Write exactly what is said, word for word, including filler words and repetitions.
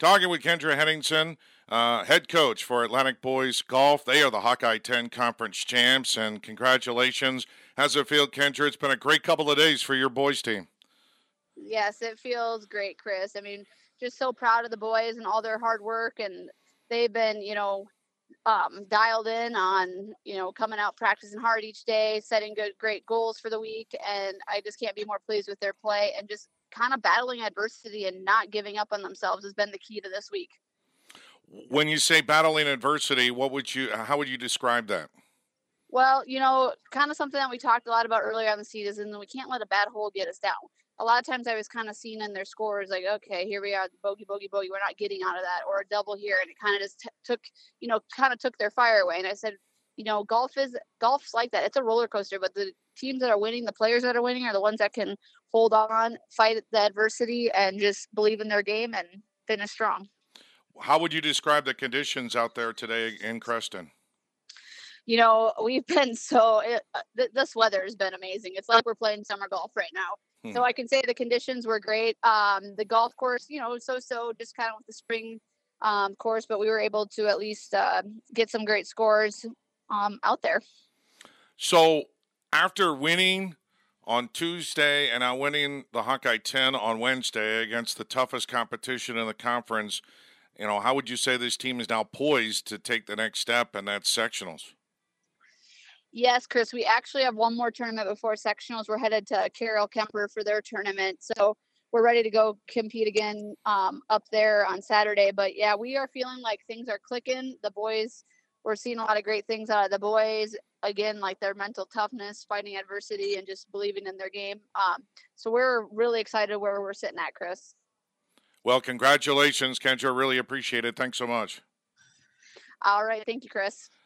Talking with Kendra Henningsen, uh, head coach for Atlantic Boys Golf. They are the Hawkeye ten Conference champs, and congratulations. How's it feel, Kendra? It's been a great couple of days for your boys team. Yes, it feels great, Chris. I mean, just so proud of the boys and all their hard work, and they've been, you know, um, dialed in on, you know, coming out practicing hard each day, setting good, great goals for the week. And I just can't be more pleased with their play, and just kind of battling adversity and not giving up on themselves has been the key to this week. When you say battling adversity, what would you, how would you describe that? Well, you know, kind of something that we talked a lot about earlier on the season, and we can't let a bad hole get us down. A lot of times I was kind of seeing in their scores like, okay, here we are, bogey, bogey, bogey. We're not getting out of that, or a double here. And it kind of just t- took, you know, kind of took their fire away. And I said, you know, golf is, golf's like that. It's a roller coaster, but the teams that are winning, the players that are winning are the ones that can hold on, fight the adversity, and just believe in their game and finish strong. How would you describe the conditions out there today in Creston? You know, we've been so, it, th- this weather has been amazing. It's like we're playing summer golf right now. Hmm. So I can say the conditions were great. Um, the golf course, you know, so-so just kind of with the spring um, course, but we were able to at least uh, get some great scores um, out there. So after winning on Tuesday and now winning the Hawkeye ten on Wednesday against the toughest competition in the conference, you know, how would you say this team is now poised to take the next step, and that's sectionals? Yes, Chris, we actually have one more tournament before sectionals. We're headed to Carroll Kemper for their tournament. So we're ready to go compete again um, up there on Saturday. But, yeah, we are feeling like things are clicking. The boys, we're seeing a lot of great things out of the boys. Again, like their mental toughness, fighting adversity, and just believing in their game. Um, so we're really excited where we're sitting at, Chris. Well, congratulations, Kendra. Really appreciate it. Thanks so much. All right. Thank you, Chris.